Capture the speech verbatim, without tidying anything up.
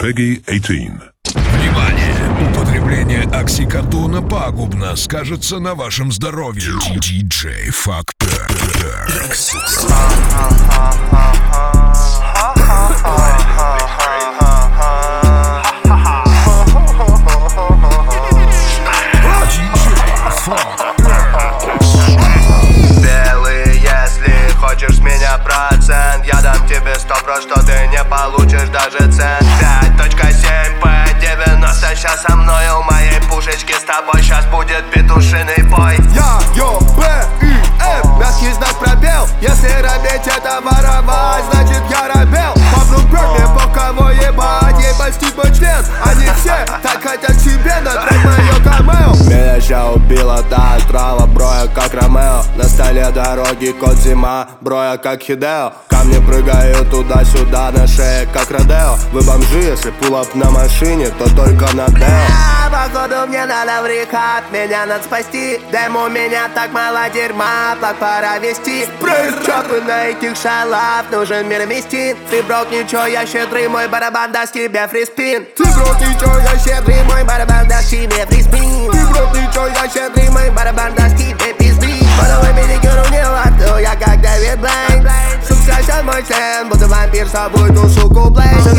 Peggy eighteen. Внимание! Употребление оксикодона пагубно скажется на вашем здоровье. Диджей Фактор. Белый, если хочешь с меня процент, я дам тебе сто про, что ты не получишь даже цент. Пять точка семь пэ девяносто сейчас со мной у моей пушечки, с тобой сейчас будет петушиный бой. Я, ё, Б, И, М, мягкий знак пробел. Если робеть это воровать, значит я робел. Павлу Бёрне, по кого ебать, ебать типа член. Они все так хотят себе на трек моё камео. Меня ща убила та трава, броя как Ромео. На столе дороги кот зима, броя как Хидео. Камни прыгают туда-сюда, на шее как Родео. Вы бомжи, если пулап на машине, то только на Део. Походу мне надо в рехаб, меня надо спасти. Дэм, у меня так мало дерьма, плак пора вести. Прыг, чопы на этих шалав, нужен мир вмести. Ты брок, ничего, я щедрый, мой барабан даст тебе фриспин. Ты брат, ничего, я щедрый, Мой барабан даст тебе фриспин. Ты брат, ничего, я щедрый, Мой барабан даст тебе пизды. Подавай педикюру не лату, я как Дэвид Блейн. Суксайся мой член, буду вампир, с тобой ту суку блейн.